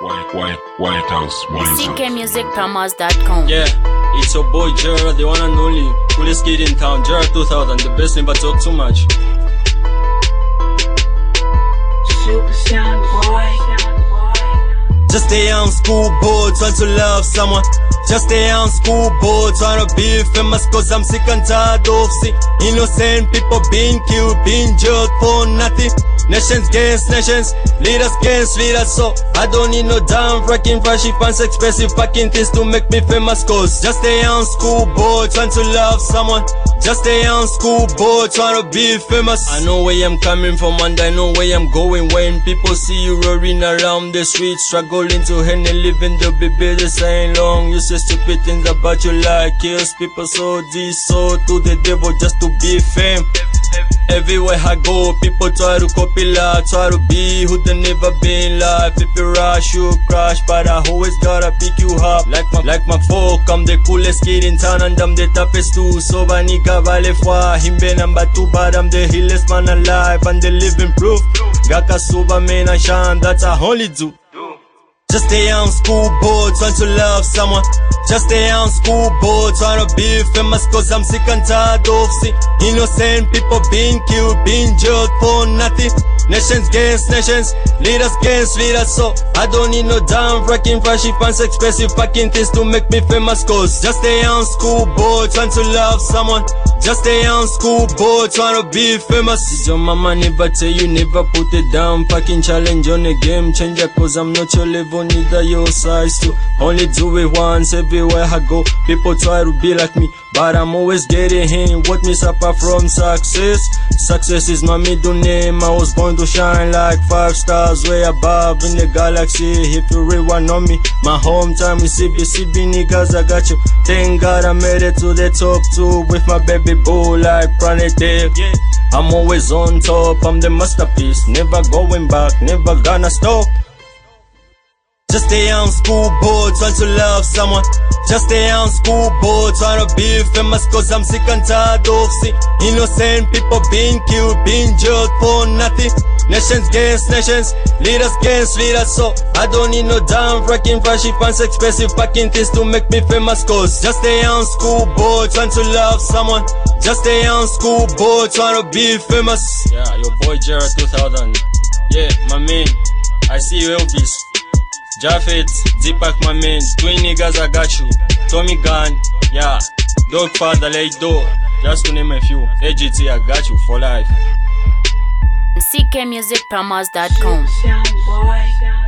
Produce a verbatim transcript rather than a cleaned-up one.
White, white, White House, White House. C K music promos dot com. Yeah, it's your boy Gerald, the one and only coolest kid in town. Gerald two thousand, the best, never talk too much. Super sound boy. Just a young schoolboy trying to love someone. Just a young schoolboy trying to be famous, cause I'm sick and tired of see innocent people being killed, being jailed for nothing. Nations against nations, leaders against leaders. So I don't need no damn fracking flashy fancy expensive fucking things to make me famous, cause just a young schoolboy trying to love someone. Just a young schoolboy trying to be famous. I know where I'm coming from and I know where I'm going. When people see you roaring around the streets, struggling to earn a living, they'll be busy saying long. You say stupid things about your life, kills people so this, so to the devil just to be fame. Everywhere I go, people try to copy life, try to be who they never been life. If you rush, you crash, but I always gotta pick you up. Like my, like my folk, I'm the coolest kid in town and I'm the toughest too. So Vanika Vale Fwa, Himbe number two, but I'm the realest man alive and the living proof. Gaka Suba man and Shan, that's I only do. Just a young schoolboy trying to love someone. Just a young schoolboy trying to be famous, cause I'm sick and tired of see innocent people being killed, being jailed for nothing. Nations against nations, leaders against leaders. So I don't need no damn fracking flashy fancy expensive fucking things to make me famous, cause just a young schoolboy trying to love someone. Just a young schoolboy trying to be famous. Did your mama never tell you never put it down? Fucking challenge on a game changer, cause I'm not your level, neither your size too. Only do it once everywhere I go. People try to be like me, but I'm always getting in. What me suffer from success? Success is my middle name. I was born to shine like five stars way above in the galaxy. If you really want to know me, my hometown is C B C B niggas, I got you. Thank God I made it to the top too with my baby boo like Planet Dave. Yeah. I'm always on top, I'm the masterpiece. Never going back, never gonna stop. Just a young schoolboy trying to love someone. Just a young schoolboy trying to be famous, cause I'm sick and tired of see innocent people being killed, being jailed for nothing. Nations against nations, leaders against leaders. So I don't need no damn fracking flashy fancy expensive fucking things to make me famous, cause just a young schoolboy trying to love someone. Just a young schoolboy trying to be famous. Yeah, your boy Gerald two thousand. Yeah, my man, I see you Elvis, Japheth, Deepak, my man, twin niggas, I got you. Tommy Gunn, yeah, Dogfather, Late Door, just to name a few. A G T, I got you for life. C K music promos dot com. Sound boy.